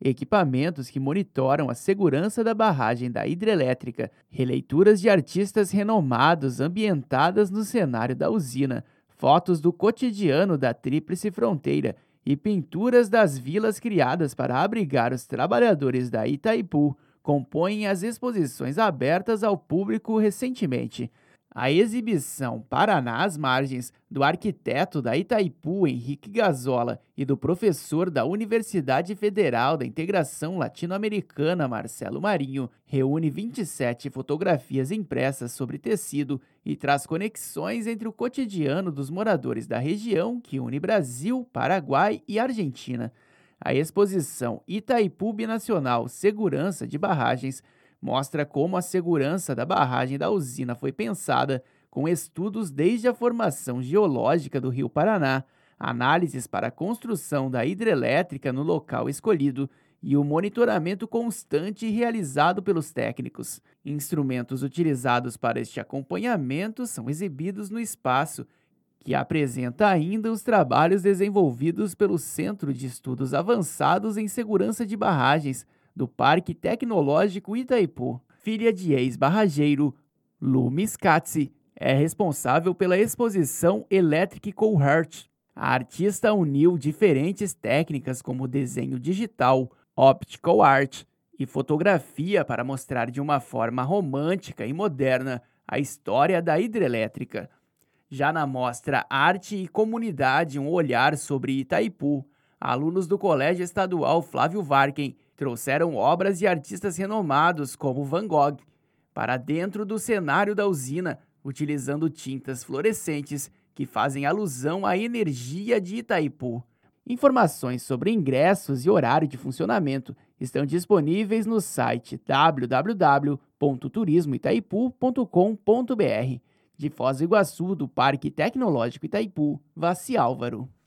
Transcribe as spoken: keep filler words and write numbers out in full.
equipamentos que monitoram a segurança da barragem da hidrelétrica, releituras de artistas renomados ambientadas no cenário da usina, fotos do cotidiano da Tríplice Fronteira e pinturas das vilas criadas para abrigar os trabalhadores da Itaipu compõem as exposições abertas ao público recentemente. A exibição Paraná às Margens, do arquiteto da Itaipu, Henrique Gazola, e do professor da Universidade Federal da Integração Latino-Americana, Marcelo Marinho, reúne vinte e sete fotografias impressas sobre tecido e traz conexões entre o cotidiano dos moradores da região que une Brasil, Paraguai e Argentina. A exposição Itaipu Binacional Segurança de Barragens mostra como a segurança da barragem da usina foi pensada, com estudos desde a formação geológica do Rio Paraná, análises para a construção da hidrelétrica no local escolhido e o monitoramento constante realizado pelos técnicos. Instrumentos utilizados para este acompanhamento são exibidos no espaço, que apresenta ainda os trabalhos desenvolvidos pelo Centro de Estudos Avançados em Segurança de Barragens, do Parque Tecnológico Itaipu. Filha de ex-barrageiro, Lu Miscatzi é responsável pela exposição Electric Cohort. A artista uniu diferentes técnicas como desenho digital, optical art e fotografia para mostrar de uma forma romântica e moderna a história da hidrelétrica. Já na mostra Arte e Comunidade, um olhar sobre Itaipu, alunos do Colégio Estadual Flávio Varken trouxeram obras de artistas renomados como Van Gogh para dentro do cenário da usina, utilizando tintas fluorescentes que fazem alusão à energia de Itaipu. Informações sobre ingressos e horário de funcionamento estão disponíveis no site w w w ponto turismo itaipu ponto com ponto b r. De Foz do Iguaçu, do Parque Tecnológico Itaipu, Vassi Álvaro.